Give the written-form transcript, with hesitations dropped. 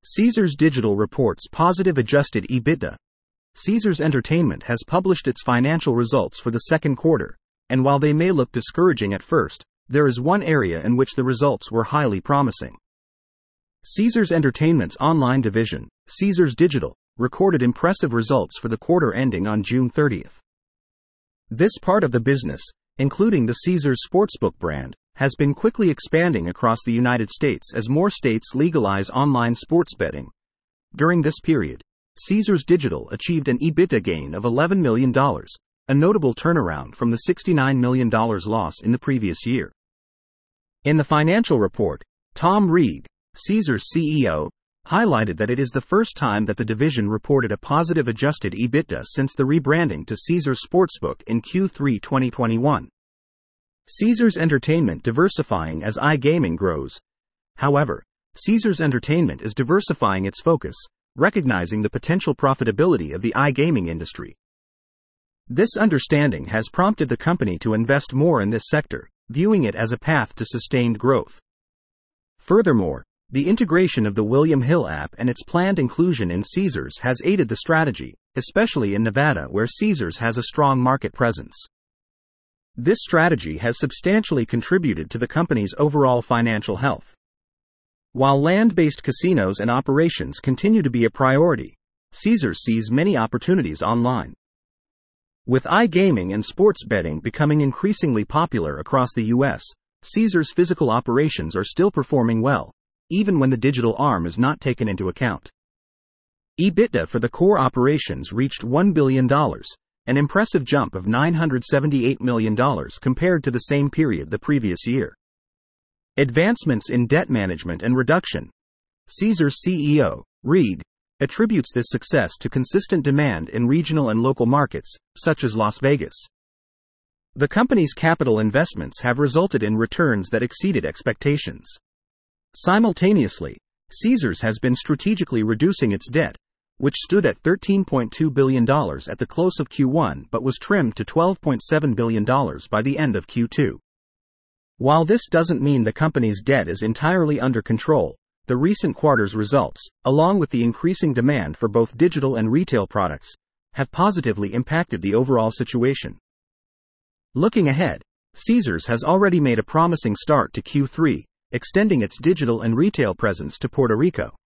Caesars Digital reports positive adjusted EBITDA. Caesars Entertainment has published its financial results for the second quarter, and while they may look discouraging at first, there is one area in which the results were highly promising. Caesars Entertainment's online division, Caesars Digital, recorded impressive results for the quarter ending on June 30th. This part of the business, including the Caesars Sportsbook brand, has been quickly expanding across the United States as more states legalize online sports betting. During this period, Caesars Digital achieved an EBITDA gain of $11 million, a notable turnaround from the $69 million loss in the previous year. In the financial report, Tom Reeg, Caesars CEO, highlighted that it is the first time that the division reported a positive adjusted EBITDA since the rebranding to Caesars Sportsbook in Q3 2021. Caesars Entertainment diversifying as iGaming grows. However, Caesars Entertainment is diversifying its focus, recognizing the potential profitability of the iGaming industry. This understanding has prompted the company to invest more in this sector, viewing it as a path to sustained growth. Furthermore, the integration of the William Hill app and its planned inclusion in Caesars has aided the strategy, especially in Nevada where Caesars has a strong market presence. This strategy has substantially contributed to the company's overall financial health. While land-based casinos and operations continue to be a priority, Caesars sees many opportunities online. With iGaming and sports betting becoming increasingly popular across the U.S., Caesars' physical operations are still performing well, even when the digital arm is not taken into account. EBITDA for the core operations reached $1 billion, an impressive jump of $978 million compared to the same period the previous year. Advancements in debt management and reduction. Caesars CEO, Reeg, attributes this success to consistent demand in regional and local markets, such as Las Vegas. The company's capital investments have resulted in returns that exceeded expectations. Simultaneously, Caesars has been strategically reducing its debt, which stood at $13.2 billion at the close of Q1 but was trimmed to $12.7 billion by the end of Q2. While this doesn't mean the company's debt is entirely under control, the recent quarter's results, along with the increasing demand for both digital and retail products, have positively impacted the overall situation. Looking ahead, Caesars has already made a promising start to Q3, extending its digital and retail presence to Puerto Rico.